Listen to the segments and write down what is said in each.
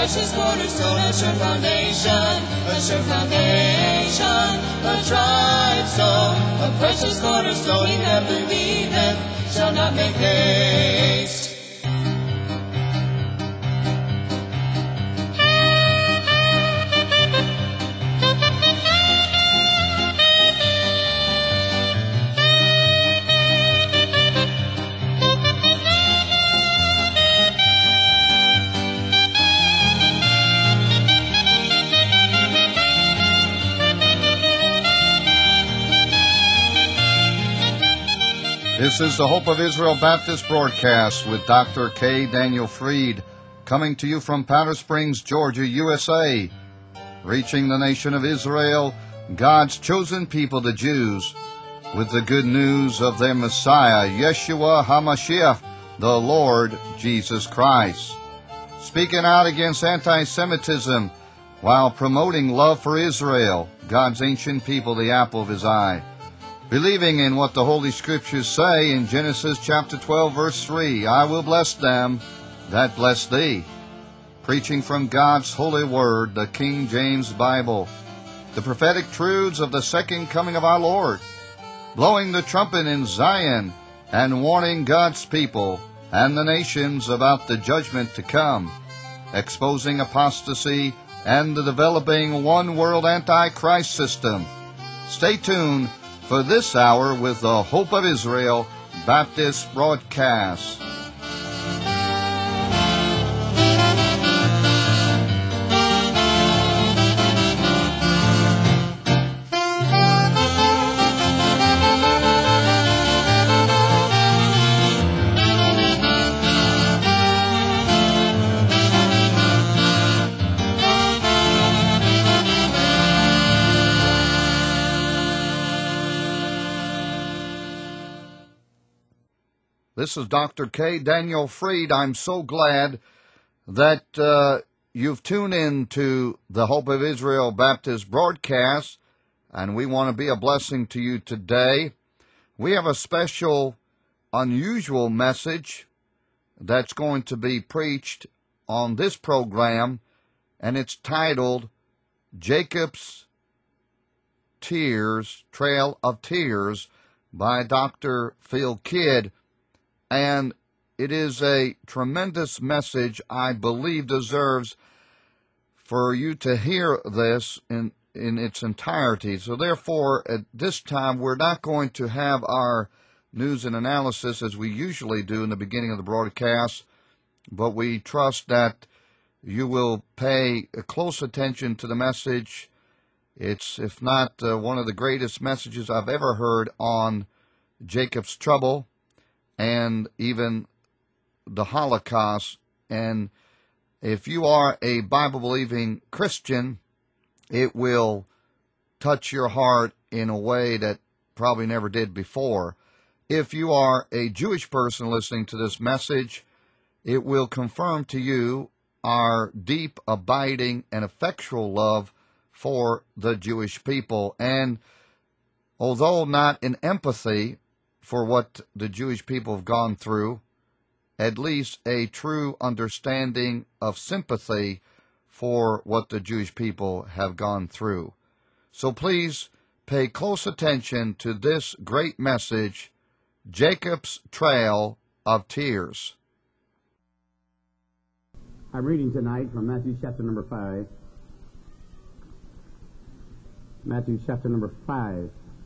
precious cornerstone, a sure foundation, a sure foundation, a tried stone, a precious cornerstone, he that believeth shall not make haste. This is the Hope of Israel Baptist broadcast with Dr. K. Daniel Fried, coming to you from Powder Springs, Georgia, USA, reaching the nation of Israel, God's chosen people, the Jews, with the good news of their Messiah, Yeshua HaMashiach, the Lord Jesus Christ, speaking out against anti-Semitism while promoting love for Israel, God's ancient people, the apple of his eye, believing in what the Holy Scriptures say in Genesis chapter 12, verse 3, I will bless them that bless thee. Preaching from God's holy word, the King James Bible, the prophetic truths of the second coming of our Lord, blowing the trumpet in Zion and warning God's people and the nations about the judgment to come, exposing apostasy and the developing one-world antichrist system. Stay tuned for this hour with the Hope of Israel Baptist broadcast. This is Dr. K. Daniel Fried. I'm so glad that you've tuned in to the Hope of Israel Baptist broadcast, and we want to be a blessing to you today. We have a special, unusual message that's going to be preached on this program, and it's titled Jacob's Tears, Trail of Tears by Dr. Phil Kidd. And it is a tremendous message I believe deserves for you to hear this in its entirety. So therefore, at this time, we're not going to have our news and analysis as we usually do in the beginning of the broadcast, but we trust that you will pay close attention to the message. It's, if not one of the greatest messages I've ever heard on Jacob's trouble, and even the Holocaust. And if you are a Bible-believing Christian, it will touch your heart in a way that probably never did before. If you are a Jewish person listening to this message, it will confirm to you our deep, abiding, and effectual love for the Jewish people. And although not in empathy for what the Jewish people have gone through, at least a true understanding of sympathy for what the Jewish people have gone through. So please pay close attention to this great message, Jacob's Trail of Tears. I'm reading tonight from Matthew chapter number 5. Matthew chapter number 5.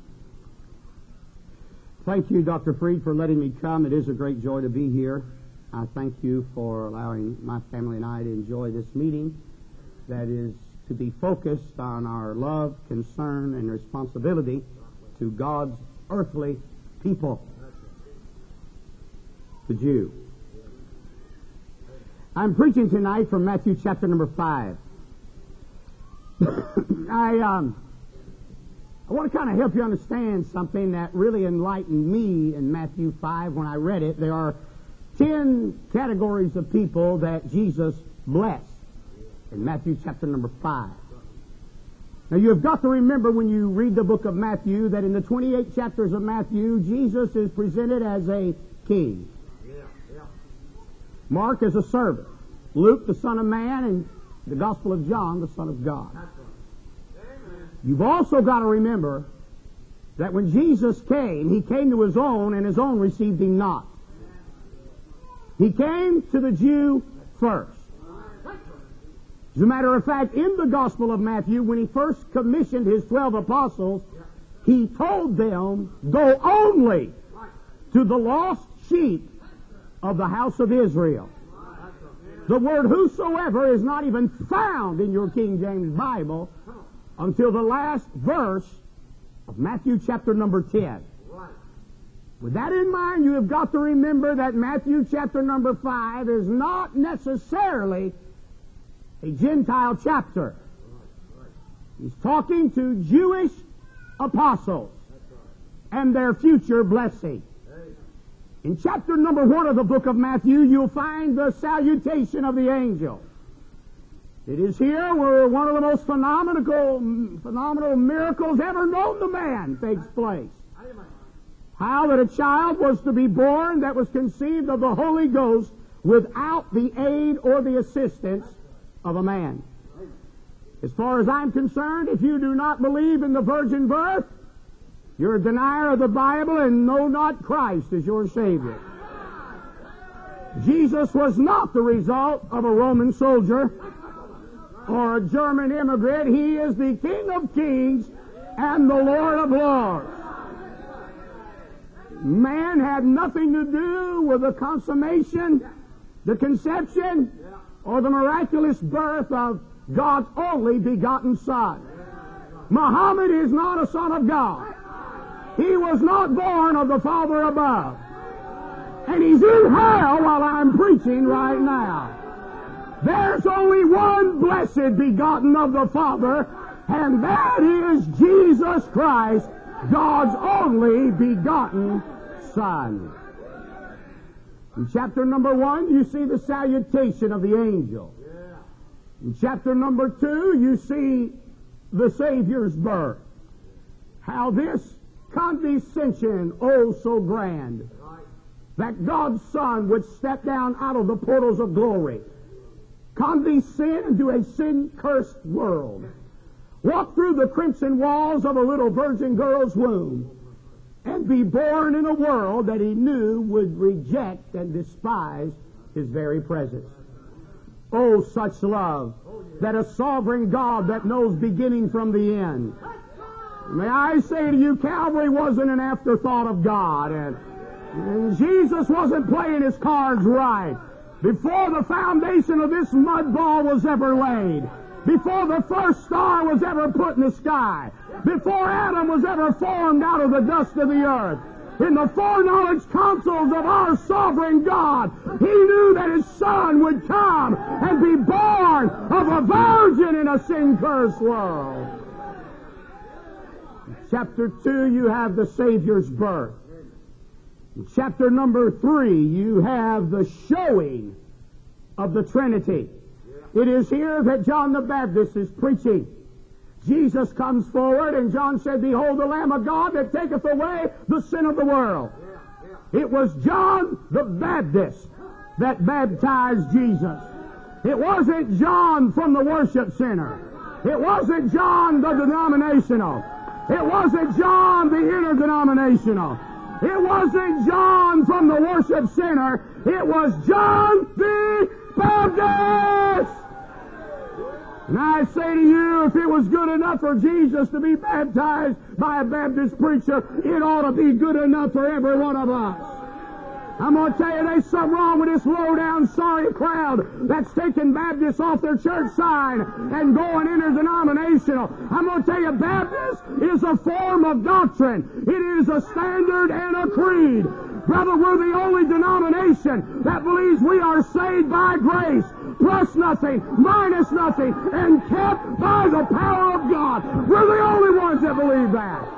Thank you, Dr. Fried, for letting me come. It is a great joy to be here. I thank you for allowing my family and I to enjoy this meeting that is to be focused on our love, concern, and responsibility to God's earthly people, the Jew. I'm preaching tonight from Matthew chapter number 5. I want to kind of help you understand something that really enlightened me in Matthew 5 when I read it. There are 10 categories of people that Jesus blessed in Matthew chapter number 5. Now, you have got to remember when you read the book of Matthew that in the 28 chapters of Matthew, Jesus is presented as a king. Mark as a servant. Luke, the Son of Man, and the Gospel of John, the Son of God. You've also got to remember that when Jesus came, He came to His own, and His own received Him not. He came to the Jew first. As a matter of fact, in the Gospel of Matthew, when He first commissioned His 12 apostles, He told them, go only to the lost sheep of the house of Israel. The word whosoever is not even found in your King James Bible until the last verse of Matthew chapter number 10. With that in mind, you have got to remember that Matthew chapter number 5 is not necessarily a Gentile chapter. He's talking to Jewish apostles and their future blessing. In chapter number 1 of the book of Matthew, you'll find the salutation of the angel. It is here where one of the most phenomenal miracles ever known to man takes place. How that a child was to be born that was conceived of the Holy Ghost without the aid or the assistance of a man. As far as I'm concerned, if you do not believe in the virgin birth, you're a denier of the Bible and know not Christ as your Savior. Jesus was not the result of a Roman soldier or a German immigrant. He is the King of Kings and the Lord of Lords. Man had nothing to do with the consummation, the conception, or the miraculous birth of God's only begotten Son. Muhammad is not a son of God. He was not born of the Father above. And he's in hell while I'm preaching right now. There's only one blessed begotten of the Father, and that is Jesus Christ, God's only begotten Son. In chapter number 1, you see the salutation of the angel. In chapter number 2, you see the Savior's birth. How this condescension, oh so grand, that God's Son would step down out of the portals of glory, condescend into a sin-cursed world, walk through the crimson walls of a little virgin girl's womb, and be born in a world that He knew would reject and despise His very presence. Oh, such love, that a sovereign God that knows beginning from the end. May I say to you, Calvary wasn't an afterthought of God, and Jesus wasn't playing His cards right. Before the foundation of this mud ball was ever laid, before the first star was ever put in the sky, before Adam was ever formed out of the dust of the earth, in the foreknowledge counsels of our sovereign God, He knew that His Son would come and be born of a virgin in a sin-cursed world. In chapter 2, you have the Savior's birth. In chapter number 3, you have the showing of the Trinity. It is here that John the Baptist is preaching. Jesus comes forward, and John said, behold the Lamb of God that taketh away the sin of the world. It was John the Baptist that baptized Jesus. It wasn't John from the worship center. It wasn't John the denominational. It wasn't John the interdenominational. It wasn't John from the worship center. It was John the Baptist. And I say to you, if it was good enough for Jesus to be baptized by a Baptist preacher, it ought to be good enough for every one of us. I'm going to tell you, there's something wrong with this low-down, sorry crowd that's taking Baptists off their church sign and going interdenominational. I'm going to tell you, Baptist is a form of doctrine. It is a standard and a creed. Brother, we're the only denomination that believes we are saved by grace, plus nothing, minus nothing, and kept by the power of God. We're the only ones that believe that.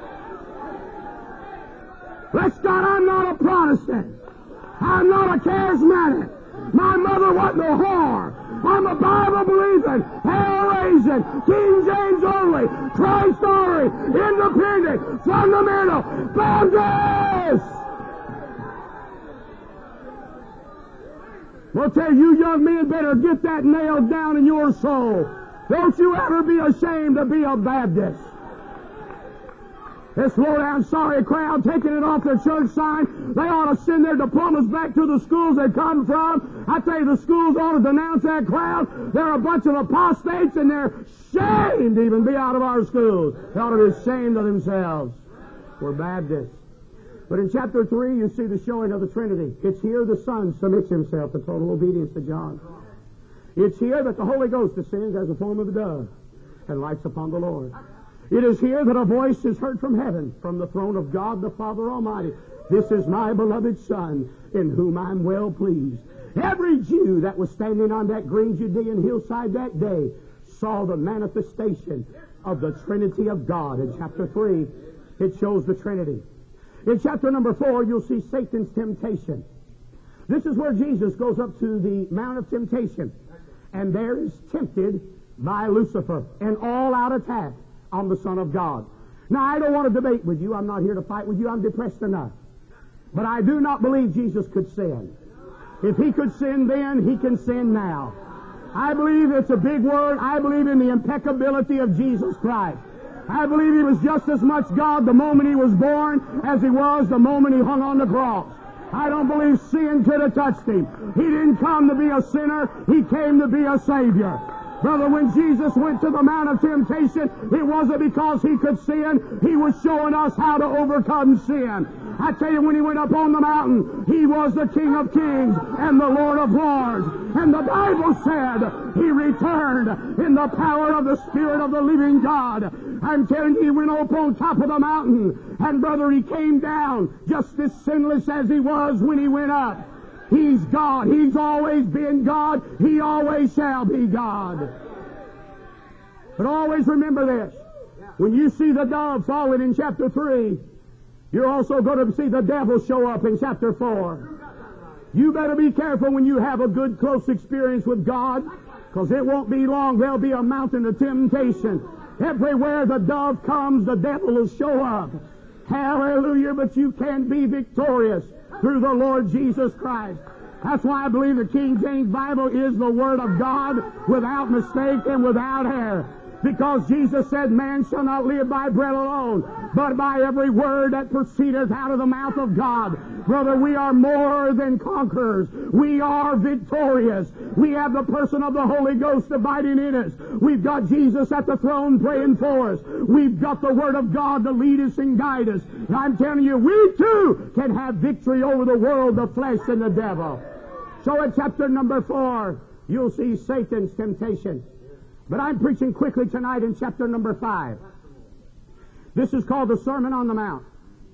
Bless God, I'm not a Protestant. I'm not a charismatic. My mother wasn't a whore. I'm a Bible-believing, hell-raising, King James only, Christ-only, independent, fundamental Baptist. Well, tell you young men better get that nailed down in your soul. Don't you ever be ashamed to be a Baptist. This low-down sorry crowd taking it off their church sign, they ought to send their diplomas back to the schools they come from. I tell you, the schools ought to denounce that crowd. They're a bunch of apostates, and they're ashamed to even be out of our schools. They ought to be ashamed of themselves. We're Baptists. But in chapter 3, you see the showing of the Trinity. It's here the Son submits himself to total obedience to John. It's here that the Holy Ghost descends as a form of a dove and lights upon the Lord. It is here that a voice is heard from heaven, from the throne of God the Father Almighty. This is my beloved Son, in whom I'm well pleased. Every Jew that was standing on that green Judean hillside that day saw the manifestation of the Trinity of God. In chapter 3, it shows the Trinity. In chapter number 4, you'll see Satan's temptation. This is where Jesus goes up to the Mount of Temptation, and there is tempted by Lucifer, an all-out attack on the Son of God. Now, I don't want to debate with you. I'm not here to fight with you. I'm depressed enough. But I do not believe Jesus could sin. If he could sin then, he can sin now. I believe it's a big word. I believe in the impeccability of Jesus Christ. I believe he was just as much God the moment he was born as he was the moment he hung on the cross. I don't believe sin could have touched him. He didn't come to be a sinner. He came to be a Savior. Brother, when Jesus went to the Mount of Temptation, it wasn't because he could sin. He was showing us how to overcome sin. I tell you, when he went up on the mountain, he was the King of Kings and the Lord of Lords. And the Bible said he returned in the power of the Spirit of the living God. I'm telling you, he went up on top of the mountain. And brother, he came down just as sinless as he was when he went up. He's God. He's always been God. He always shall be God. But always remember this. When you see the dove falling in chapter 3, you're also going to see the devil show up in chapter 4. You better be careful when you have a good, close experience with God, because it won't be long. There'll be a mountain of temptation. Everywhere the dove comes, the devil will show up. Hallelujah, but you can be victorious through the Lord Jesus Christ. That's why I believe the King James Bible is the Word of God without mistake and without error. Because Jesus said, man shall not live by bread alone, but by every word that proceedeth out of the mouth of God. Brother, we are more than conquerors. We are victorious. We have the person of the Holy Ghost abiding in us. We've got Jesus at the throne praying for us. We've got the Word of God to lead us and guide us. And I'm telling you, we too can have victory over the world, the flesh, and the devil. So in chapter number 4, you'll see Satan's temptation. But I'm preaching quickly tonight in chapter number 5. This is called the Sermon on the Mount.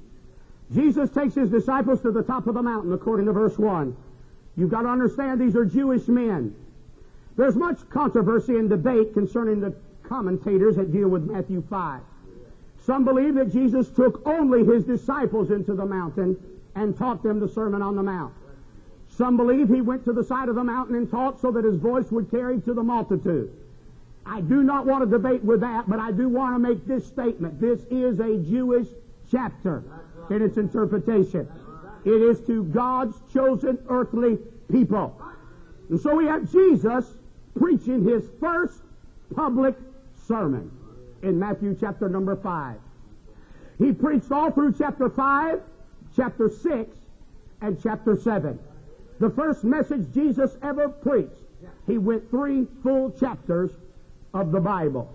Jesus takes his disciples to the top of the mountain, according to verse 1. You've got to understand these are Jewish men. There's much controversy and debate concerning the commentators that deal with Matthew 5. Some believe that Jesus took only his disciples into the mountain and taught them the Sermon on the Mount. Some believe he went to the side of the mountain and taught so that his voice would carry to the multitude. I do not want to debate with that, but I do want to make this statement. This is a Jewish chapter in its interpretation. It is to God's chosen earthly people. And so we have Jesus preaching his first public sermon in Matthew chapter number 5. He preached all through chapter 5, chapter 6, and chapter 7. The first message Jesus ever preached, he went 3 full chapters of the Bible.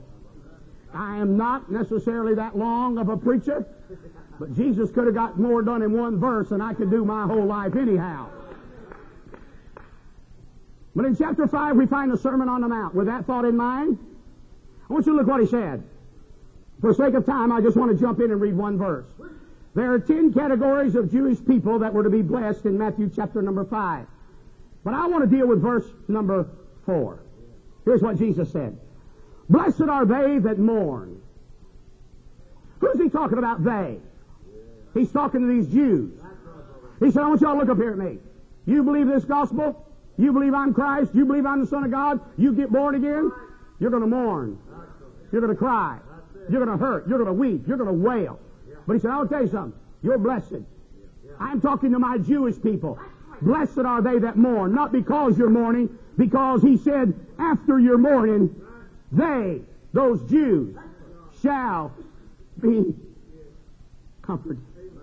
I am not necessarily that long of a preacher, but Jesus could have got more done in one verse than I could do my whole life anyhow. But in chapter 5 we find the Sermon on the Mount. With that thought in mind, I want you to look what he said. For the sake of time, I just want to jump in and read one verse. There are 10 categories of Jewish people that were to be blessed in Matthew chapter number 5. But I want to deal with verse number 4. Here's what Jesus said. Blessed are they that mourn. Who's he talking about, they? He's talking to these Jews. He said, I want y'all to look up here at me. You believe this gospel? You believe I'm Christ? You believe I'm the Son of God? You get born again? You're going to mourn. You're going to cry. You're going to hurt. You're going to weep. You're going to wail. But he said, I'll tell you something. You're blessed. I'm talking to my Jewish people. Blessed are they that mourn, not because you're mourning, because he said, after your mourning, they, those Jews, shall be comforted.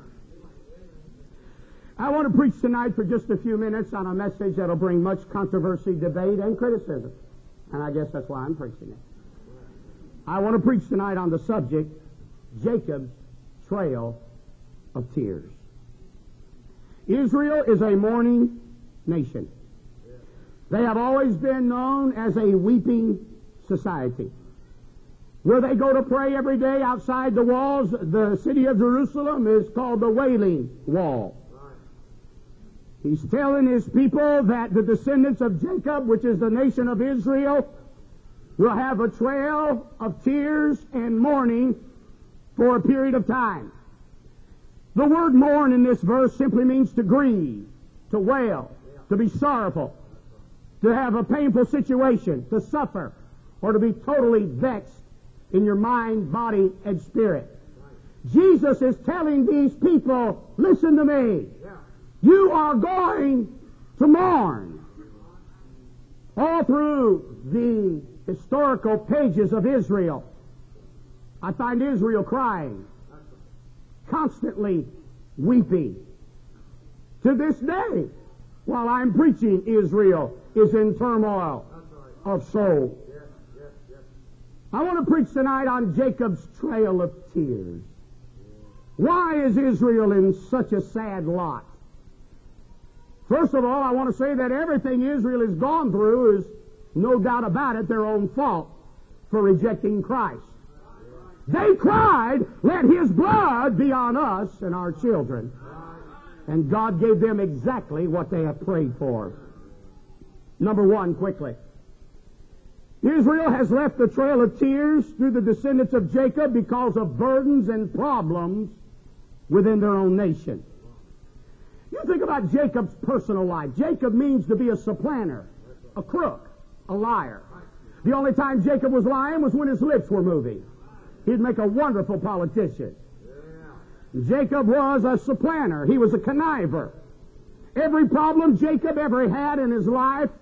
I want to preach tonight for just a few minutes on a message that'll bring much controversy, debate, and criticism. And I guess that's why I'm preaching it. I want to preach tonight on the subject, Jacob's Trail of Tears. Israel is a mourning nation. They have always been known as a weeping society. Where they go to pray every day outside the walls, the city of Jerusalem is called the Wailing Wall. He's telling his people that the descendants of Jacob, which is the nation of Israel, will have a trail of tears and mourning for a period of time. The word mourn in this verse simply means to grieve, to wail, to be sorrowful, to have a painful situation, to suffer, or to be totally vexed in your mind, body, and spirit. Jesus is telling these people, listen to me. You are going to mourn. All through the historical pages of Israel, I find Israel crying, constantly weeping. To this day, while I'm preaching, Israel is in turmoil of soul. I want to preach tonight on Jacob's trail of tears. Why is Israel in such a sad lot? First of all, I want to say that everything Israel has gone through is, no doubt about it, their own fault for rejecting Christ. They cried, let his blood be on us and our children. And God gave them exactly what they have prayed for. Number one, quickly. Israel has left the trail of tears through the descendants of Jacob because of burdens and problems within their own nation. You think about Jacob's personal life. Jacob means to be a supplanter, a crook, a liar. The only time Jacob was lying was when his lips were moving. He'd make a wonderful politician. Jacob was a supplanter. He was a conniver. Every problem Jacob ever had in his life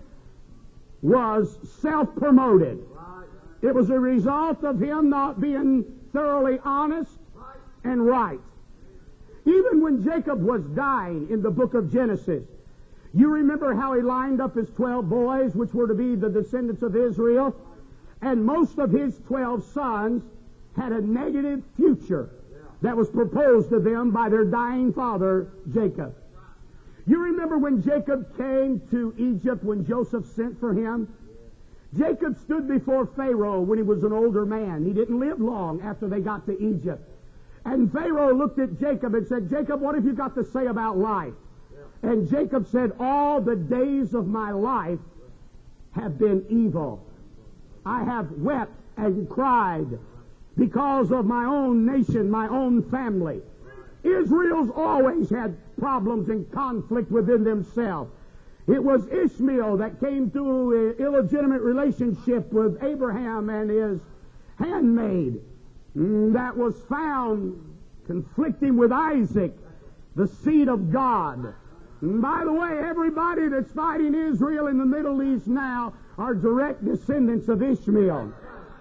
was self-promoted. It was a result of him not being thoroughly honest and right. Even when Jacob was dying in the book of Genesis, you remember how he lined up his 12 boys, which were to be the descendants of Israel, and most of his 12 sons had a negative future that was proposed to them by their dying father, Jacob. You remember when Jacob came to Egypt when Joseph sent for him? Jacob stood before Pharaoh when he was an older man. He didn't live long after they got to Egypt. And Pharaoh looked at Jacob and said, Jacob, what have you got to say about life? And Jacob said, all the days of my life have been evil. I have wept and cried because of my own nation, my own family. Israel's always had problems and conflict within themselves. It was Ishmael that came to an illegitimate relationship with Abraham and his handmaid that was found conflicting with Isaac, the seed of God. And by the way, everybody that's fighting Israel in the Middle East now are direct descendants of Ishmael.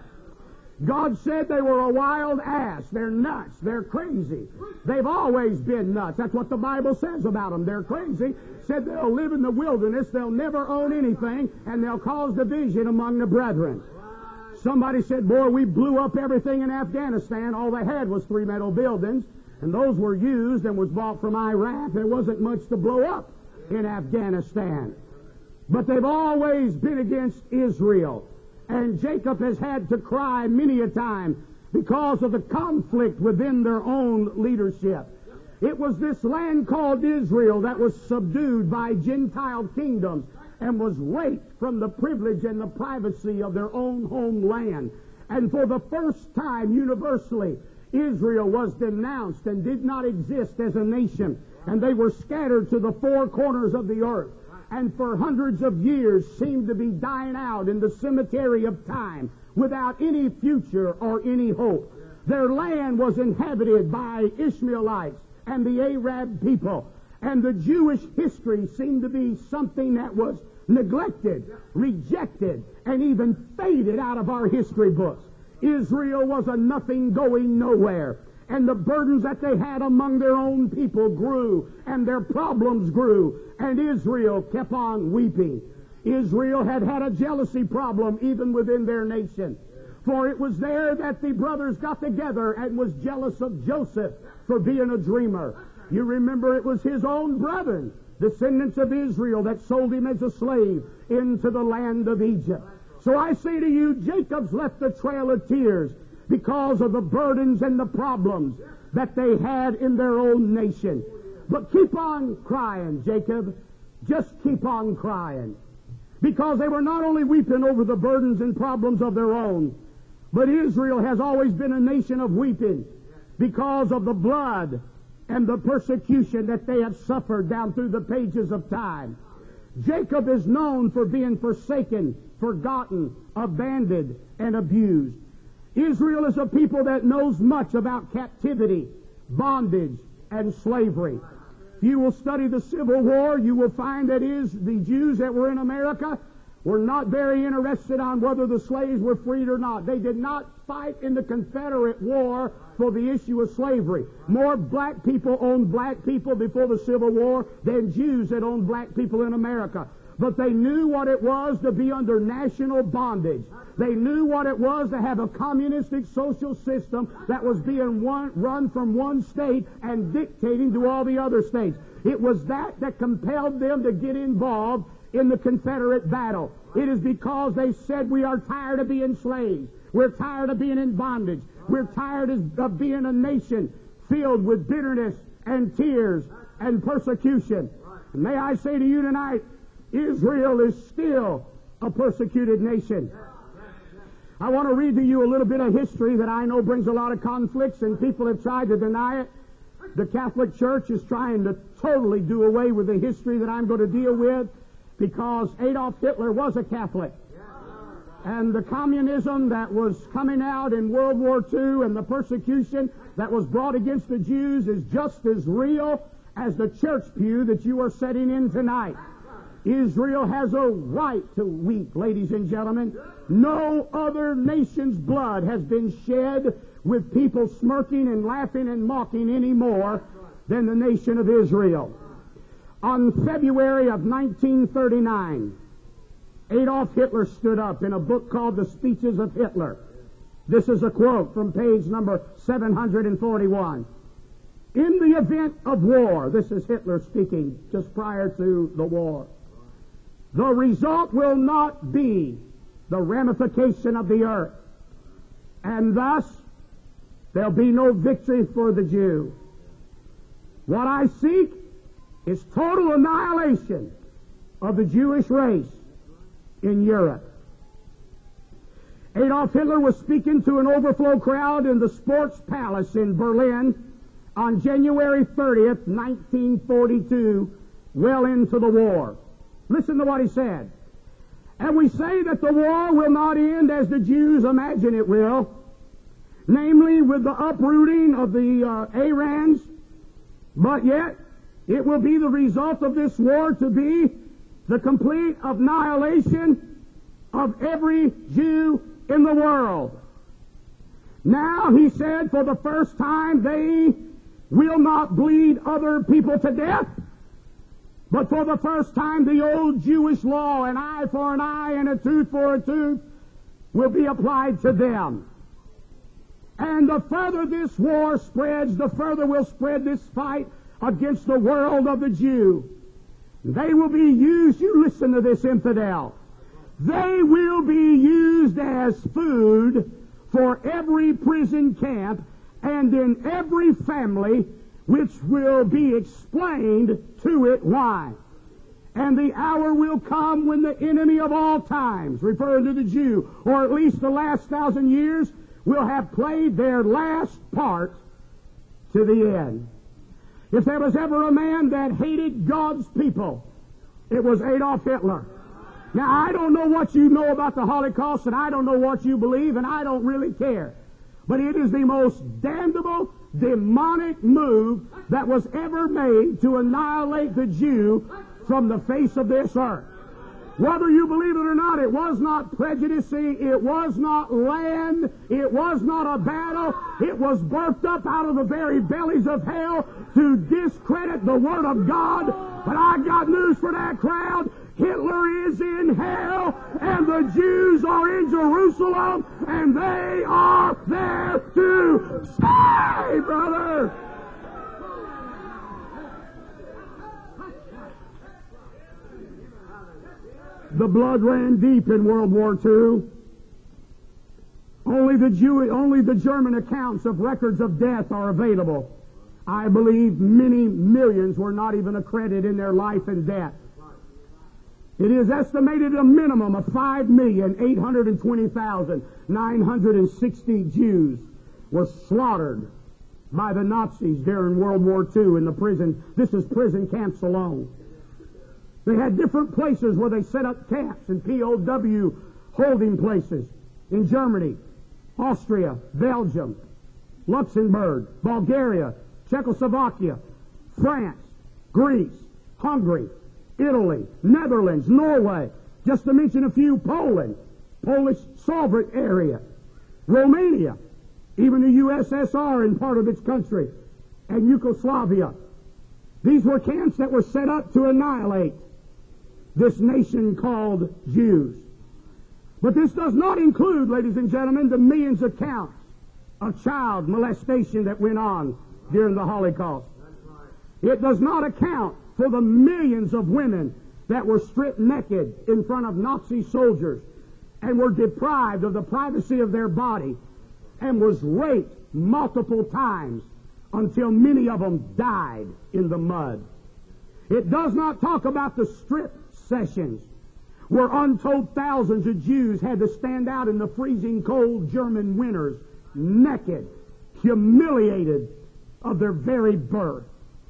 God said they were a wild ass. They're nuts. They're crazy. They've always been nuts. That's what the Bible says about them. They're crazy. Said they'll live in the wilderness. They'll never own anything, and they'll cause division among the brethren. Somebody said, boy, we blew up everything in Afghanistan. All they had was 3 metal buildings, and those were used and was bought from Iraq. There wasn't much to blow up in Afghanistan. But they've always been against Israel. And Jacob has had to cry many a time because of the conflict within their own leadership. It was this land called Israel that was subdued by Gentile kingdoms and was raped from the privilege and the privacy of their own homeland. And for the first time, universally, Israel was denounced and did not exist as a nation. And they were scattered to the 4 corners of the earth. And for hundreds of years seemed to be dying out in the cemetery of time without any future or any hope. Their land was inhabited by Ishmaelites and the Arab people. And the Jewish history seemed to be something that was neglected, rejected, and even faded out of our history books. Israel was a nothing going nowhere. And the burdens that they had among their own people grew, and their problems grew, and Israel kept on weeping. Israel had had a jealousy problem even within their nation. For it was there that the brothers got together and was jealous of Joseph for being a dreamer. You remember it was his own brethren, descendants of Israel, that sold him as a slave into the land of Egypt. So I say to you, Jacob's left a trail of tears because of the burdens and the problems that they had in their own nation. But keep on crying, Jacob. Just keep on crying. Because they were not only weeping over the burdens and problems of their own, but Israel has always been a nation of weeping because of the blood and the persecution that they have suffered down through the pages of time. Jacob is known for being forsaken, forgotten, abandoned, and abused. Israel is a people that knows much about captivity, bondage, and slavery. If you will study the Civil War, you will find that the Jews that were in America were not very interested on whether the slaves were freed or not. They did not fight in the Confederate War for the issue of slavery. More black people owned black people before the Civil War than Jews that owned black people in America. But they knew what it was to be under national bondage. They knew what it was to have a communistic social system that was being run from one state and dictating to all the other states. It was that compelled them to get involved in the Confederate battle. It is because they said, we are tired of being slaves. We're tired of being in bondage. We're tired of being a nation filled with bitterness and tears and persecution. And may I say to you tonight, Israel is still a persecuted nation. I want to read to you a little bit of history that I know brings a lot of conflicts, and people have tried to deny it. The Catholic Church is trying to totally do away with the history that I'm going to deal with, because Adolf Hitler was a Catholic. And the communism that was coming out in World War II and the persecution that was brought against the Jews is just as real as the church pew that you are sitting in tonight. Israel has a right to weep, ladies and gentlemen. No other nation's blood has been shed with people smirking and laughing and mocking any more than the nation of Israel. On February of 1939, Adolf Hitler stood up in a book called The Speeches of Hitler. This is a quote from page number 741. In the event of war, this is Hitler speaking just prior to the war, the result will not be the ramification of the earth, and thus there'll be no victory for the Jew. What I seek is total annihilation of the Jewish race in Europe. Adolf Hitler was speaking to an overflow crowd in the Sports Palace in Berlin on January 30th, 1942, well into the war. Listen to what he said. And we say that the war will not end as the Jews imagine it will, namely with the uprooting of the Aryans, but yet it will be the result of this war to be the complete annihilation of every Jew in the world. Now, he said, for the first time, they will not bleed other people to death, but for the first time, the old Jewish law, an eye for an eye and a tooth for a tooth, will be applied to them. And the further this war spreads, the further will spread this fight against the world of the Jew. They will be used, you listen to this, infidel, they will be used as food for every prison camp and in every family, which will be explained to it why. And the hour will come when the enemy of all times, referring to the Jew, or at least the last 1,000 years, will have played their last part to the end. If there was ever a man that hated God's people, it was Adolf Hitler. Now, I don't know what you know about the Holocaust, and I don't know what you believe, and I don't really care. But it is the most damnable, demonic move that was ever made to annihilate the Jew from the face of this earth. Whether you believe it or not, it was not prejudicing, it was not land, it was not a battle, it was birthed up out of the very bellies of hell to discredit the Word of God. But I got news for that crowd. Hitler is in hell, and the Jews are in Jerusalem, and they are there to stay, brother! The blood ran deep in World War II. Only the German accounts of records of death are available. I believe many millions were not even accredited in their life and death. It is estimated a minimum of 5,820,960 Jews were slaughtered by the Nazis during World War II in the prison. This is prison camps alone. They had different places where they set up camps and POW holding places in Germany, Austria, Belgium, Luxembourg, Bulgaria, Czechoslovakia, France, Greece, Hungary, Italy, Netherlands, Norway, just to mention a few, Poland, Polish Soviet area, Romania, even the USSR in part of its country, and Yugoslavia. These were camps that were set up to annihilate this nation called Jews. But this does not include, ladies and gentlemen, the millions of counts of child molestation that went on during the Holocaust. It does not account for the millions of women that were stripped naked in front of Nazi soldiers and were deprived of the privacy of their body and was raped multiple times until many of them died in the mud. It does not talk about the strip sessions where untold thousands of Jews had to stand out in the freezing cold German winters, naked, humiliated of their very birth.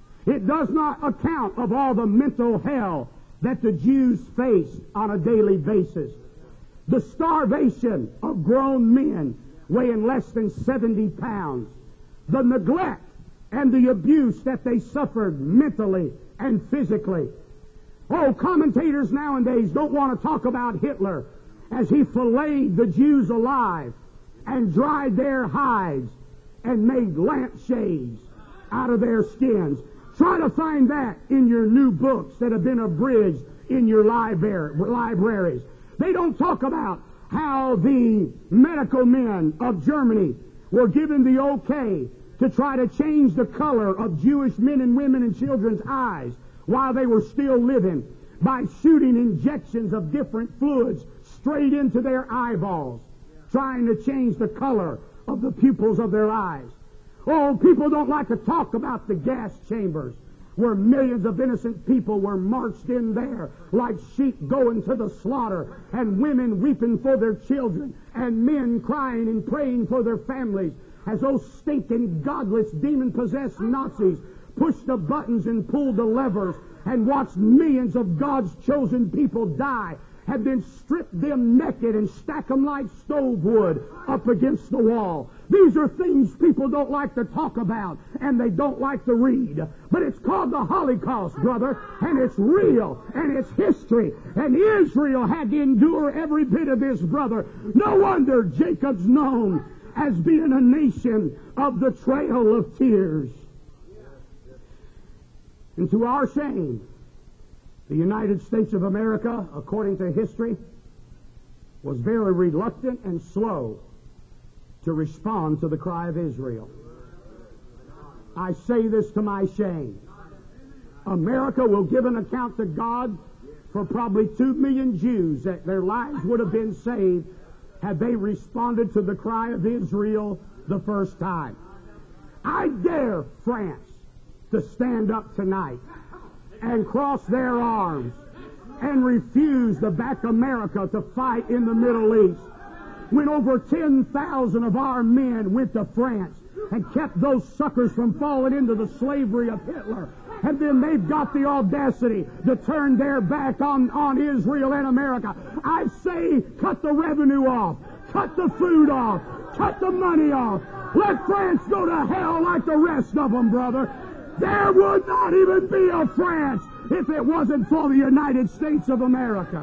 It does not account of all the mental hell that the Jews faced on a daily basis. The starvation of grown men weighing less than 70 pounds. The neglect and the abuse that they suffered mentally and physically. Oh, commentators nowadays don't want to talk about Hitler as he filleted the Jews alive and dried their hides and made lampshades out of their skins. Try to find that in your new books that have been abridged in your libraries. They don't talk about how the medical men of Germany were given the okay to try to change the color of Jewish men and women and children's eyes while they were still living by shooting injections of different fluids straight into their eyeballs, trying to change the color of the pupils of their eyes. Oh, people don't like to talk about the gas chambers where millions of innocent people were marched in there like sheep going to the slaughter, and women weeping for their children, and men crying and praying for their families as those stinking, godless, demon-possessed Nazis pushed the buttons and pulled the levers and watched millions of God's chosen people die, had then stripped them naked and stacked them like stove wood up against the wall. These are things people don't like to talk about and they don't like to read. But it's called the Holocaust, brother, and it's real, and it's history. And Israel had to endure every bit of this, brother. No wonder Jacob's known as being a nation of the trail of tears. And to our shame, the United States of America, according to history, was very reluctant and slow to respond to the cry of Israel. I say this to my shame. America will give an account to God for probably 2 million Jews that their lives would have been saved had they responded to the cry of Israel the first time. I dare France to stand up tonight and cross their arms and refuse to back America to fight in the Middle East when over 10,000 of our men went to France and kept those suckers from falling into the slavery of Hitler. And then they've got the audacity to turn their back on Israel and America. I say cut the revenue off, cut the food off, Cut the money off. Let France go to hell like the rest of them, brother. There would not even be a France if it wasn't for the United States of America.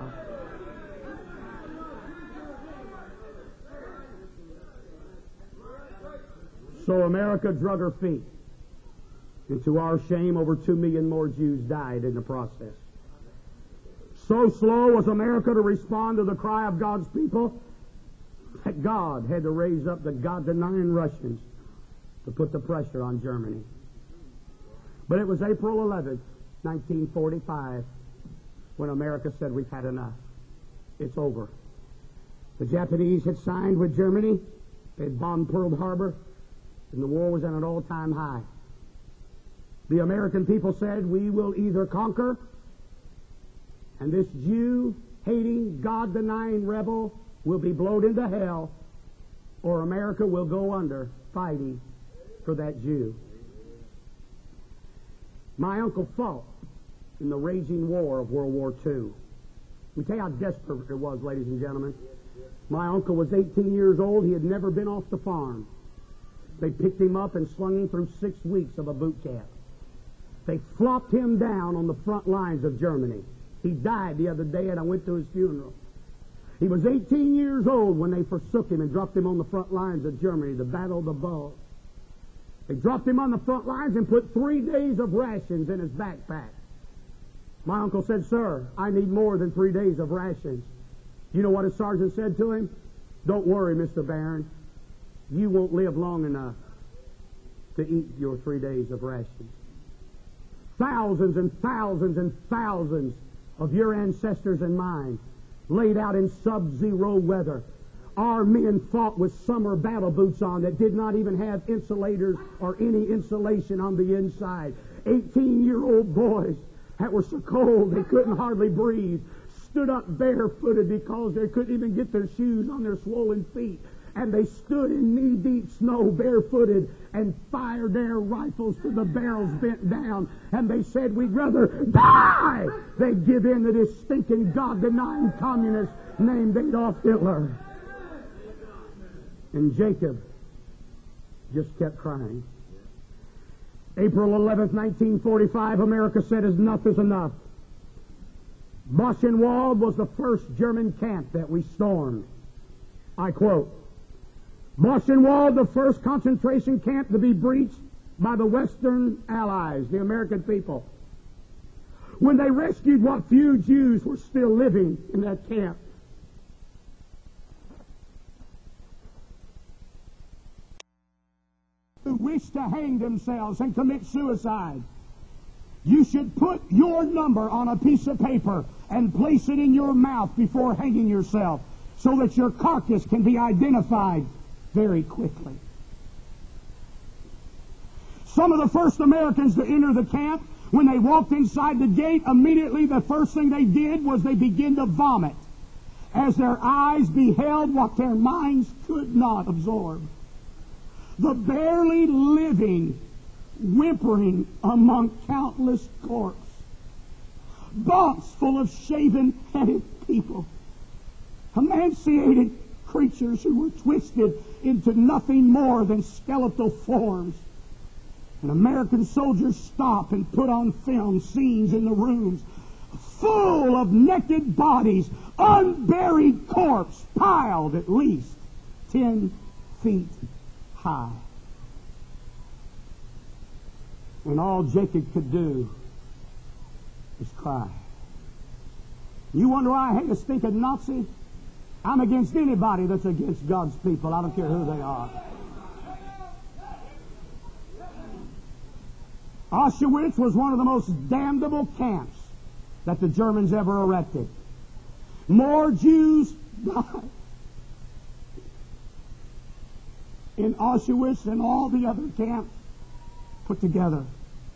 So America drug her feet. And to our shame, over 2 million more Jews died in the process. So slow was America to respond to the cry of God's people that God had to raise up the God-denying Russians to put the pressure on Germany. But it was April 11th, 1945, when America said, we've had enough. It's over. The Japanese had signed with Germany. They had bombed Pearl Harbor, and the war was at an all-time high. The American people said, we will either conquer, and this Jew-hating, God-denying rebel will be blown into hell, or America will go under fighting for that Jew. My uncle fought in the raging war of World War II. Let me tell you how desperate it was, ladies and gentlemen. My uncle was 18 years old. He had never been off the farm. They picked him up and slung him through 6 weeks of a boot camp. They flopped him down on the front lines of Germany. He died the other day, and I went to his funeral. He was 18 years old when they forsook him and dropped him on the front lines of Germany, the Battle of the Bulge. They dropped him on the front lines and put 3 days of rations in his backpack. My uncle said, sir, I need more than 3 days of rations. You know what his sergeant said to him? Don't worry, Mr. Barron. You won't live long enough to eat your 3 days of rations. Thousands and thousands and thousands of your ancestors and mine laid out in sub-zero weather. Our men fought with summer battle boots on that did not even have insulators or any insulation on the inside. 18-year-old boys that were so cold they couldn't hardly breathe stood up barefooted because they couldn't even get their shoes on their swollen feet. And they stood in knee-deep snow barefooted and fired their rifles to the barrels bent down. And they said, we'd rather die than give in to this stinking God-denying communist named Adolf Hitler. And Jacob just kept crying. April 11th, 1945, America said enough is enough. Buchenwald was the first German camp that we stormed. I quote, Buchenwald, the first concentration camp to be breached by the Western Allies, the American people. When they rescued what few Jews were still living in that camp. Who wish to hang themselves and commit suicide, you should put your number on a piece of paper and place it in your mouth before hanging yourself so that your carcass can be identified very quickly. Some of the first Americans to enter the camp, when they walked inside the gate, immediately the first thing they did was they began to vomit as their eyes beheld what their minds could not absorb. The barely living whimpering among countless corpses. Bunks full of shaven-headed people. Emaciated creatures who were twisted into nothing more than skeletal forms. And American soldiers stopped and put on film scenes in the rooms full of naked bodies, unburied corpse piled at least 10 feet high. And all Jacob could do was cry. You wonder why I hate a stinking Nazi? I'm against anybody that's against God's people. I don't care who they are. Auschwitz was one of the most damnable camps that the Germans ever erected. More Jews died in Auschwitz than all the other camps put together.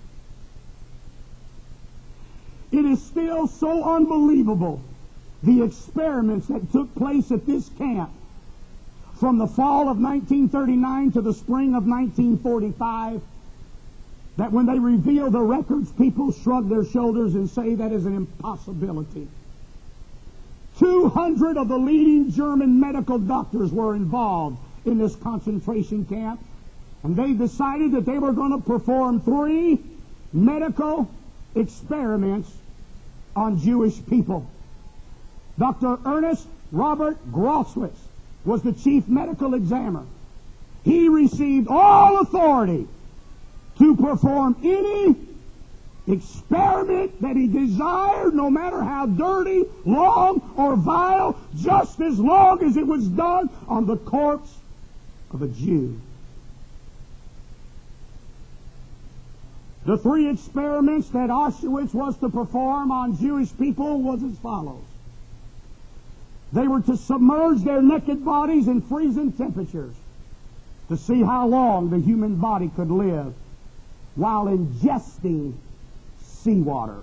It is still so unbelievable, the experiments that took place at this camp from the fall of 1939 to the spring of 1945, that when they reveal the records, people shrug their shoulders and say that is an impossibility. 200 of the leading German medical doctors were involved in this concentration camp, and they decided that they were going to perform 3 medical experiments on Jewish people. Dr. Ernest Robert Groswitz was the chief medical examiner. He received all authority to perform any experiment that he desired, no matter how dirty, long, or vile, just as long as it was done on the corpse of a Jew. The 3 experiments that Auschwitz was to perform on Jewish people was as follows. They were to submerge their naked bodies in freezing temperatures to see how long the human body could live while ingesting seawater.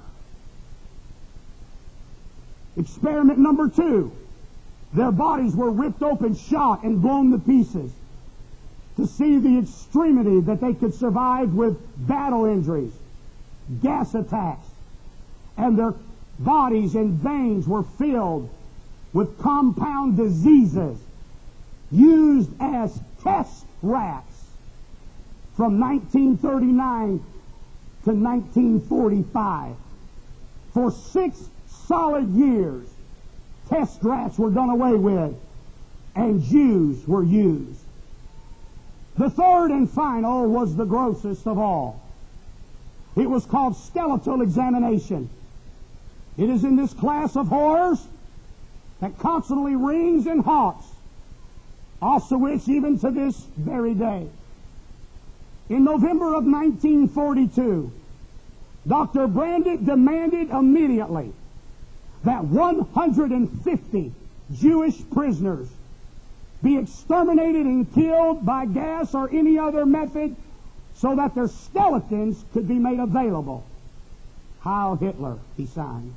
Experiment number 2, their bodies were ripped open, shot, and blown to pieces to see the extremity that they could survive with battle injuries, gas attacks, and their bodies and veins were filled with compound diseases used as test rats from 1939 to 1945. For 6 solid years, test rats were done away with, and Jews were used. The 3rd and final was the grossest of all. It was called skeletal examination. It is in this class of horrors that constantly rings and haunts Auschwitz even to this very day. In November of 1942, Dr. Brandt demanded immediately that 150 Jewish prisoners be exterminated and killed by gas or any other method so that their skeletons could be made available. Heil Hitler, he signed.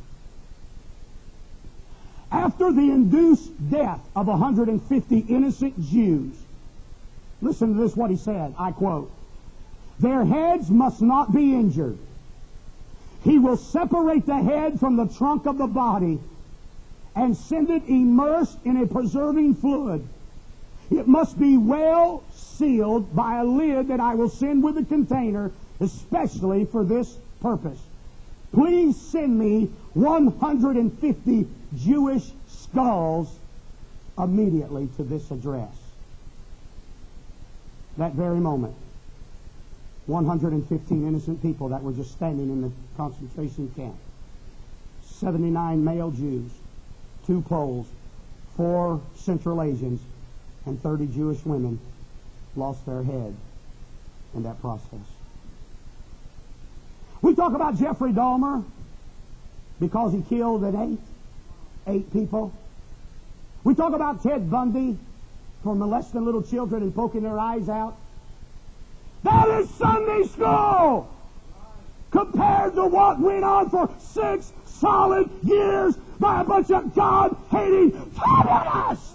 After the induced death of 150 innocent Jews, listen to this, what he said, I quote, "Their heads must not be injured. He will separate the head from the trunk of the body and send it immersed in a preserving fluid. It must be well sealed by a lid that I will send with the container, especially for this purpose. Please send me 150 Jewish skulls immediately to this address." That very moment, 115 innocent people that were just standing in the concentration camp. 79 male Jews, 2 Poles, 4 Central Asians, and 30 Jewish women lost their head in that process. We talk about Jeffrey Dahmer because he killed at 8 people. We talk about Ted Bundy for molesting little children and poking their eyes out. That is Sunday school compared to what went on for 6 solid years by a bunch of God-hating communists.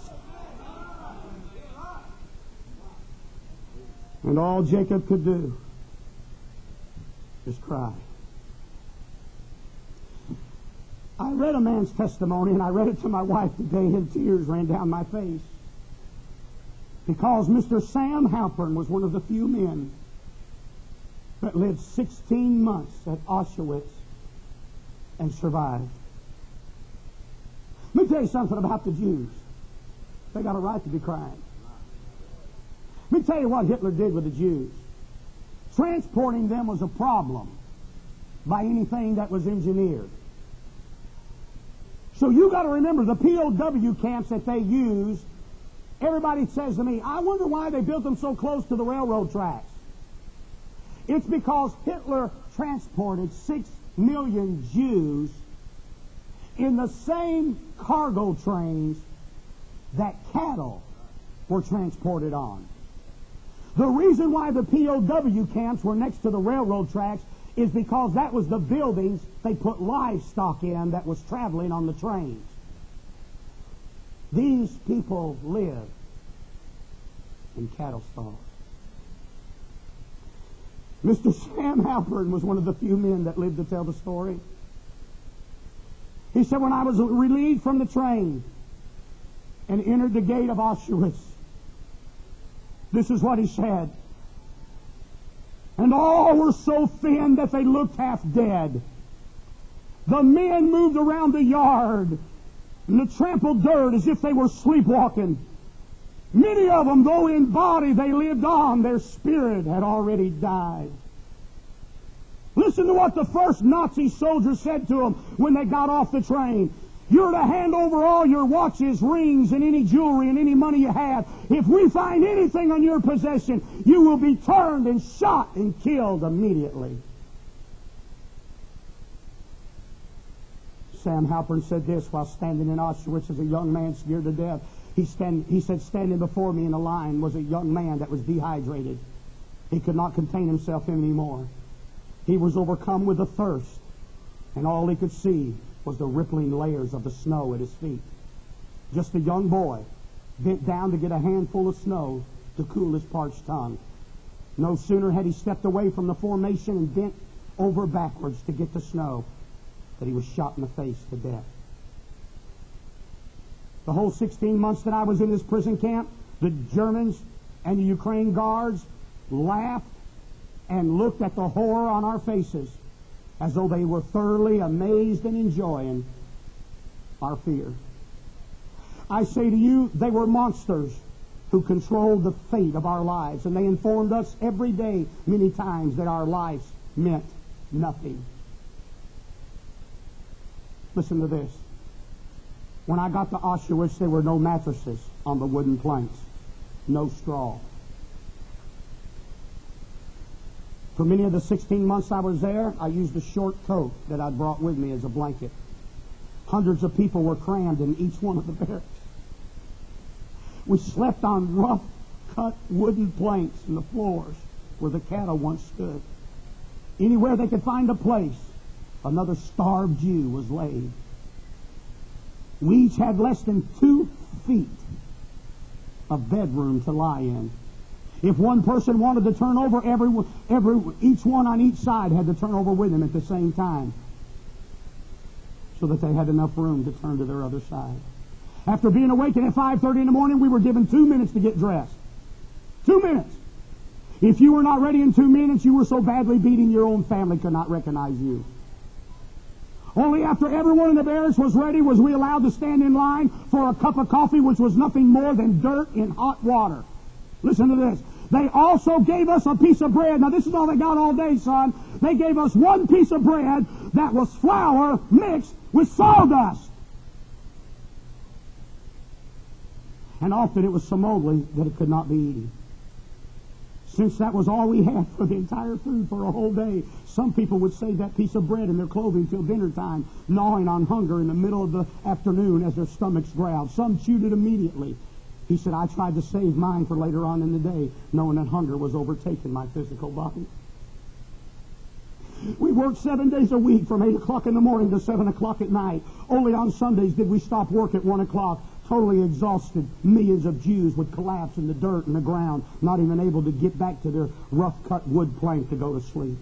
And all Jacob could do is cry. I read a man's testimony, and I read it to my wife today, and tears ran down my face. Because Mr. Sam Halpern was one of the few men that lived 16 months at Auschwitz and survived. Let me tell you something about the Jews. They got a right to be crying. Let me tell you what Hitler did with the Jews. Transporting them was a problem by anything that was engineered. So you got to remember the POW camps that they used. Everybody says to me, I wonder why they built them so close to the railroad tracks. It's because Hitler transported 6 million Jews in the same cargo trains that cattle were transported on. The reason why the POW camps were next to the railroad tracks is because that was the buildings they put livestock in that was traveling on the trains. These people lived in cattle stalls. Mr. Sam Halpern was one of the few men that lived to tell the story. He said, when I was relieved from the train and entered the gate of Auschwitz, This is what he said. And all were so thin that they looked half dead. The men moved around the yard in the trampled dirt as if they were sleepwalking. Many of them, though in body they lived on, their spirit had already died. Listen to what the first Nazi soldier said to them when they got off the train. You're to hand over all your watches, rings, and any jewelry and any money you have. If we find anything on your possession, you will be turned and shot and killed immediately. Sam Halpern said this while standing in Auschwitz as a young man scared to death. He said, standing before me in a line was a young man that was dehydrated. He could not contain himself anymore. He was overcome with a thirst, and all he could see was the rippling layers of the snow at his feet. Just a young boy, bent down to get a handful of snow to cool his parched tongue. No sooner had he stepped away from the formation and bent over backwards to get the snow that he was shot in the face to death. The whole 16 months that I was in this prison camp, the Germans and the Ukraine guards laughed and looked at the horror on our faces as though they were thoroughly amazed and enjoying our fear. I say to you, they were monsters who controlled the fate of our lives, and they informed us every day, many times, that our lives meant nothing. Listen to this. When I got to Auschwitz, there were no mattresses on the wooden planks, no straw. For many of the 16 months I was there, I used a short coat that I'd brought with me as a blanket. Hundreds of people were crammed in each one of the barracks. We slept on rough, cut wooden planks in the floors where the cattle once stood. Anywhere they could find a place, another starved Jew was laid. We each had less than 2 feet of bedroom to lie in. If one person wanted to turn over, each one on each side had to turn over with him at the same time, so that they had enough room to turn to their other side. After being awakened at 5:30 in the morning, we were given 2 minutes to get dressed. 2 minutes. If you were not ready in 2 minutes, you were so badly beaten your own family could not recognize you. Only after everyone in the barracks was ready was we allowed to stand in line for a cup of coffee, which was nothing more than dirt in hot water. Listen to this. They also gave us a piece of bread. Now, this is all they got all day, son. They gave us one piece of bread that was flour mixed with sawdust. And often it was so moldly that it could not be eaten. Since that was all we had for the entire food for a whole day, some people would save that piece of bread in their clothing till dinner time, gnawing on hunger in the middle of the afternoon as their stomachs growled. Some chewed it immediately. He said, I tried to save mine for later on in the day, knowing that hunger was overtaking my physical body. We worked 7 days a week from 8 o'clock in the morning to 7 o'clock at night. Only on Sundays did we stop work at 1 o'clock. Totally exhausted, millions of Jews would collapse in the dirt and the ground, not even able to get back to their rough-cut wood plank to go to sleep.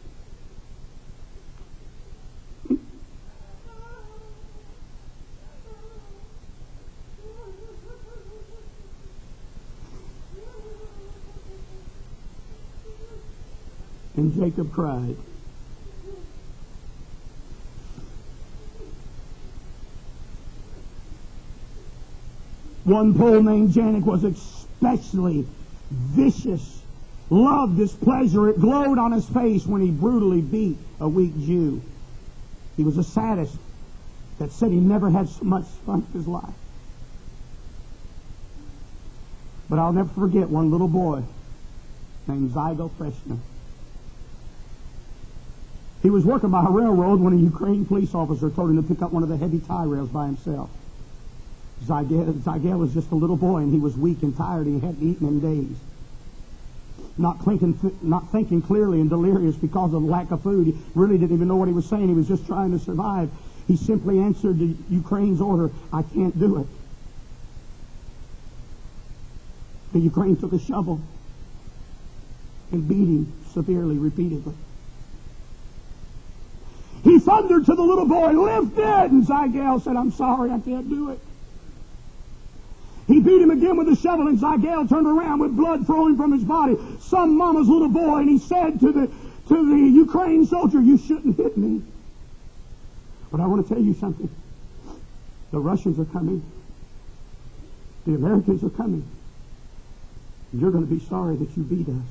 And Jacob cried. One Pole named Janek was especially vicious, loved his pleasure. It glowed on his face when he brutally beat a weak Jew. He was a sadist that said he never had so much fun in his life. But I'll never forget one little boy named Zygo Freshner. He was working by a railroad when a Ukrainian police officer told him to pick up one of the heavy tie rails by himself. Zygal was just a little boy, and he was weak and tired, and he hadn't eaten in days. Not thinking clearly and delirious because of the lack of food. He really didn't even know what he was saying. He was just trying to survive. He simply answered the Ukraine's order, I can't do it. The Ukraine took a shovel and beat him severely, repeatedly. He thundered to the little boy, lift it! And Zygal said, I'm sorry, I can't do it. He beat him again with a shovel, and Zygel turned around with blood flowing from his body. Some mama's little boy, and he said to the Ukraine soldier, "You shouldn't hit me." But I want to tell you something. The Russians are coming. The Americans are coming. You're going to be sorry that you beat us.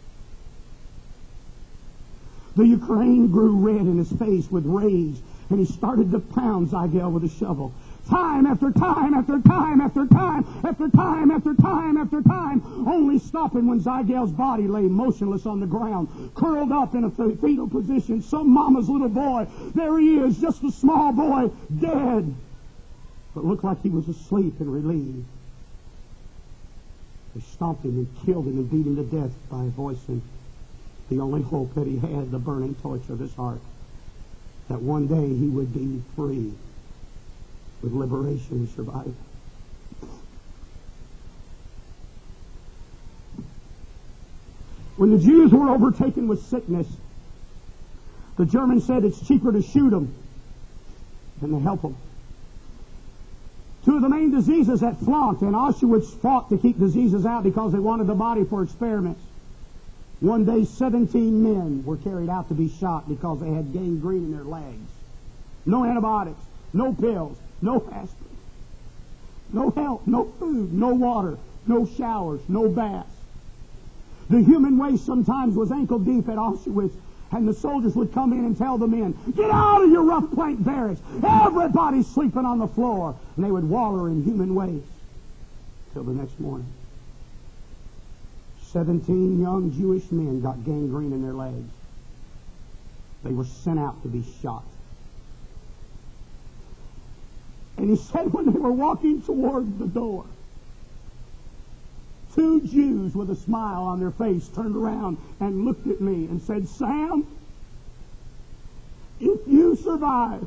The Ukraine grew red in his face with rage, and he started to pound Zygel with a shovel. Time after time after time after time after time after time after time, only stopping when Zygel's body lay motionless on the ground, curled up in a fetal position. Some mama's little boy, there he is, just a small boy, dead, but looked like he was asleep and relieved. They stomped him and killed him and beat him to death by voicing the only hope that he had, the burning torch of his heart, that one day he would be free with liberation and survival. When the Jews were overtaken with sickness, the Germans said it's cheaper to shoot them than to help them. Two of the main diseases that flanked, and Auschwitz fought to keep diseases out because they wanted the body for experiments. One day, 17 men were carried out to be shot because they had gangrene in their legs. No antibiotics, no pills, no aspirin, no help, no food, no water, no showers, no baths. The human waste sometimes was ankle deep at Auschwitz, and the soldiers would come in and tell the men, "Get out of your rough plank barracks. Everybody's sleeping on the floor." And they would waller in human waste till the next morning. 17 young Jewish men got gangrene in their legs. They were sent out to be shot. And he said when they were walking toward the door, two Jews with a smile on their face turned around and looked at me and said, "Sam, if you survive,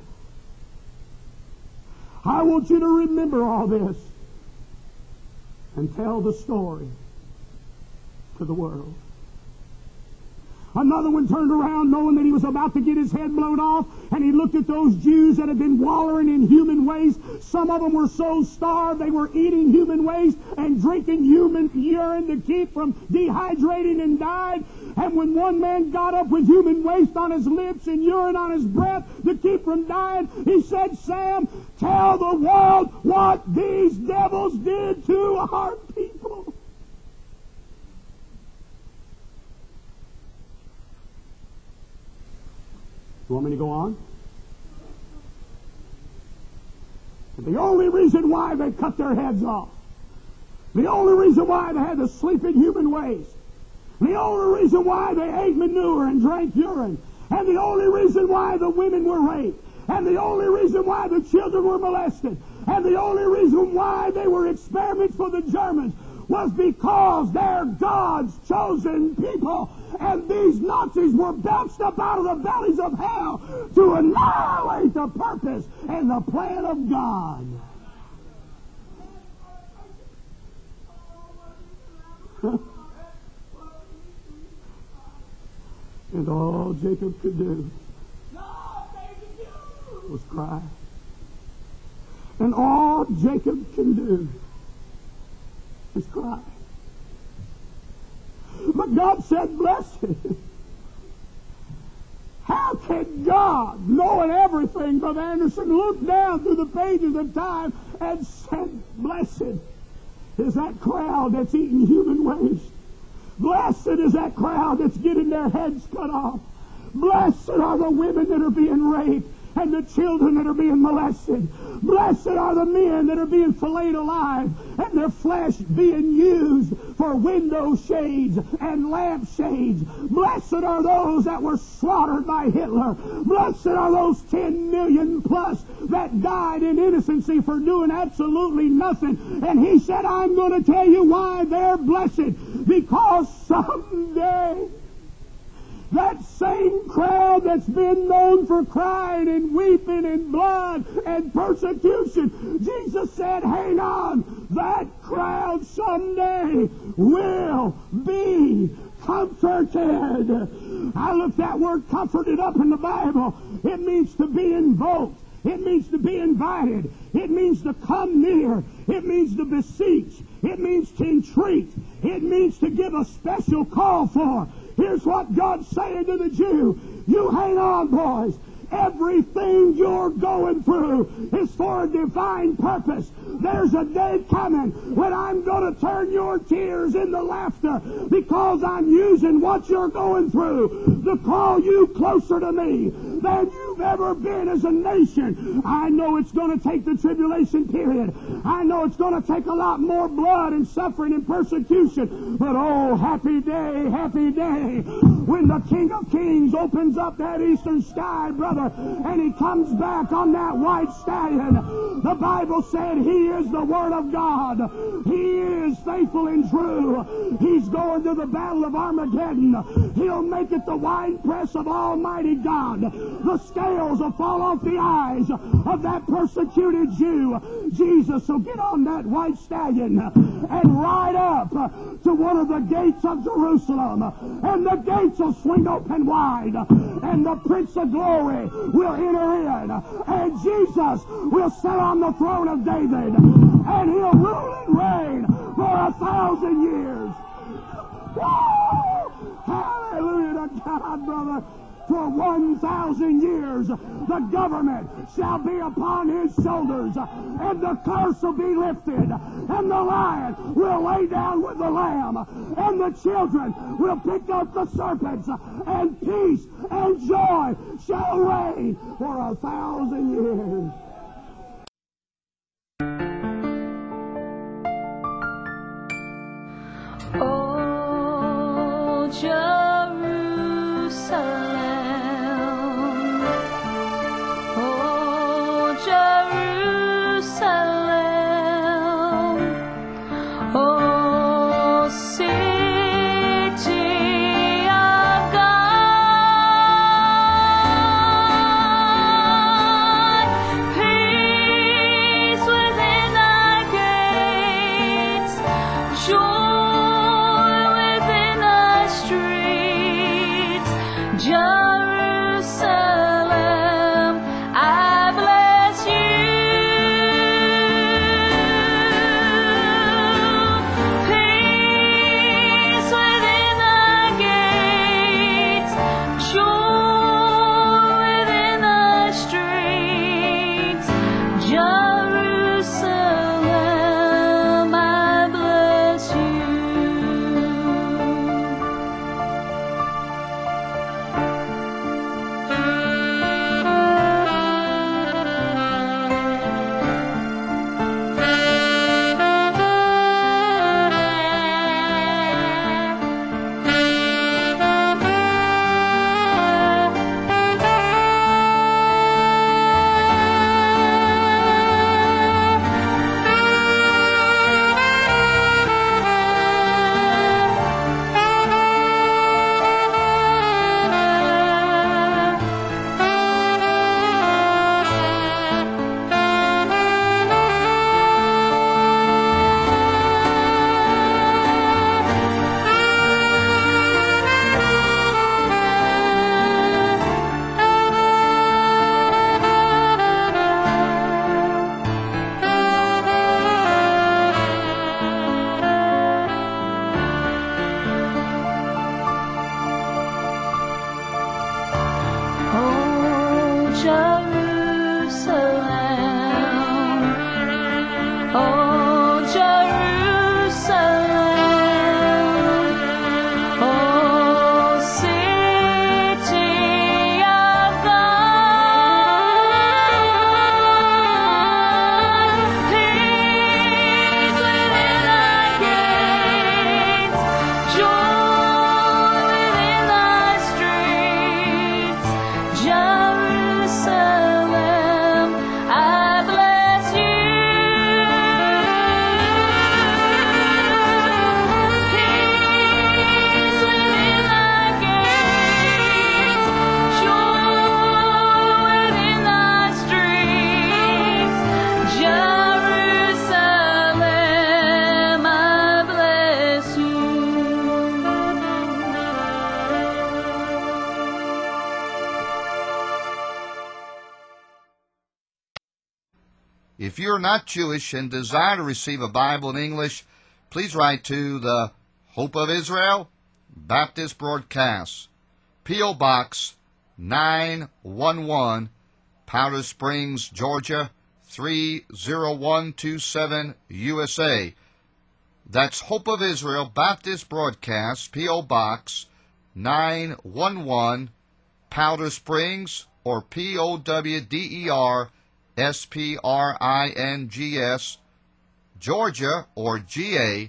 I want you to remember all this and tell the story to the world." Another one turned around knowing that he was about to get his head blown off, and he looked at those Jews that had been wallowing in human waste. Some of them were so starved they were eating human waste and drinking human urine to keep from dehydrating and died. And when one man got up with human waste on his lips and urine on his breath to keep from dying, he said, "Sam, tell the world what these devils did to our people." You want me to go on? The only reason why they cut their heads off, the only reason why they had to sleep in human waste, the only reason why they ate manure and drank urine, and the only reason why the women were raped, and the only reason why the children were molested, and the only reason why they were experiments for the Germans was because they're God's chosen people, and these Nazis were belched up out of the bellies of hell to annihilate the purpose and the plan of God. And all Jacob could do was cry. And all Jacob can do is cry. But God said, "Blessed." How can God, knowing everything, Brother Anderson, look down through the pages of time and said, "Blessed is that crowd that's eating human waste. Blessed is that crowd that's getting their heads cut off. Blessed are the women that are being raped and the children that are being molested. Blessed are the men that are being filleted alive and their flesh being used for window shades and lamp shades. Blessed are those that were slaughtered by Hitler. Blessed are those 10 million plus that died in innocency for doing absolutely nothing." And he said, "I'm going to tell you why they're blessed. Because someday that same crowd that's been known for crying and weeping and blood and persecution," Jesus said, "Hang on, that crowd someday will be comforted." I looked that word "comforted" up in the Bible. It means to be invoked. It means to be invited. It means to come near. It means to beseech. It means to entreat. It means to give a special call for. Here's what God's saying to the Jew. You hang on, boys. Everything you're going through is for a divine purpose. There's a day coming when I'm going to turn your tears into laughter because I'm using what you're going through to call you closer to me than you've ever been as a nation. I know it's going to take the tribulation period. I know it's going to take a lot more blood and suffering and persecution. But oh, happy day, when the King of Kings opens up that eastern sky, brother, and he comes back on that white stallion. The Bible said he is the Word of God. He is faithful and true. He's going to the battle of Armageddon. He'll make it the winepress of Almighty God. The scales will fall off the eyes of that persecuted Jew. Jesus will get on that white stallion and ride up to one of the gates of Jerusalem, and the gates will swing open wide, and the Prince of Glory will enter in, and Jesus will sit on the throne of David, and he'll rule and reign for 1,000 years. Woo! Hallelujah to God, brother. For 1,000 years the government shall be upon his shoulders, and the curse will be lifted, and the lion will lay down with the lamb, and the children will pick up the serpents, and peace and joy shall reign for 1,000 years. Oh, Jerusalem. Peace. If you're not Jewish and desire to receive a Bible in English, please write to the Hope of Israel Baptist Broadcast, P.O. Box 911, Powder Springs, Georgia 30127, USA. That's Hope of Israel Baptist Broadcast, P.O. Box 911, Powder Springs, or POWDERSPRINGS, Georgia, or GA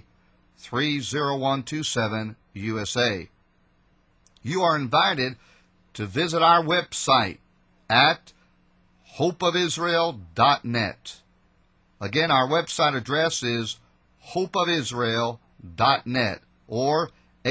30127, USA. You are invited to visit our website at hopeofisrael.net. Again, our website address is hopeofisrael.net, or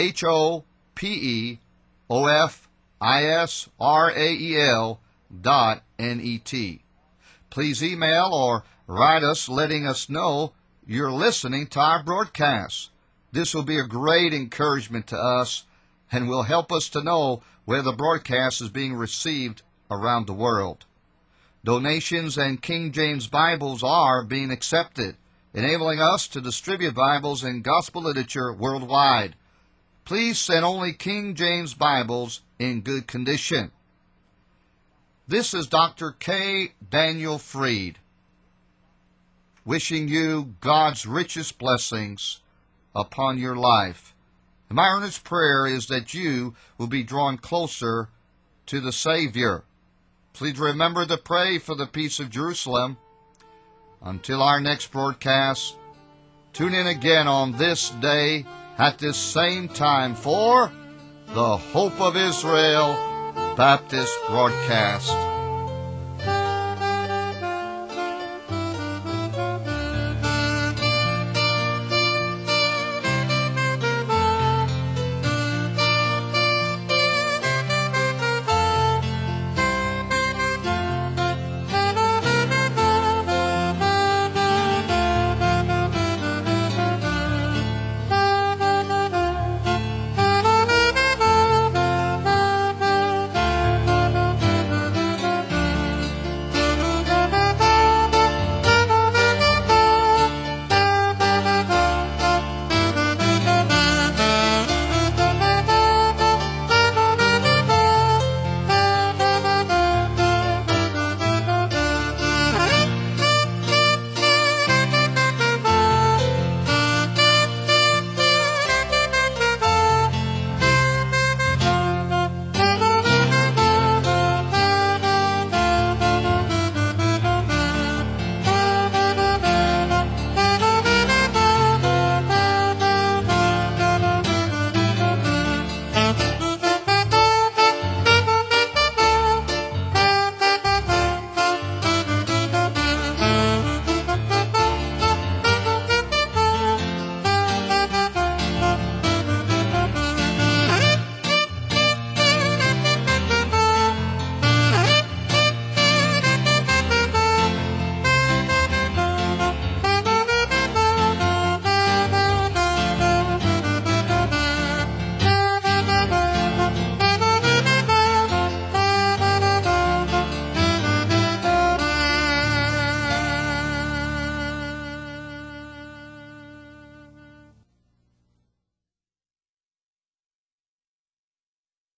HOPEOFISRAEL.net. Please email or write us letting us know you're listening to our broadcast. This will be a great encouragement to us and will help us to know where the broadcast is being received around the world. Donations and King James Bibles are being accepted, enabling us to distribute Bibles and gospel literature worldwide. Please send only King James Bibles in good condition. This is Dr. K. Daniel Fried, wishing you God's richest blessings upon your life. And my earnest prayer is that you will be drawn closer to the Savior. Please remember to pray for the peace of Jerusalem. Until our next broadcast, tune in again on this day at this same time for the Hope of Israel Baptist Broadcast.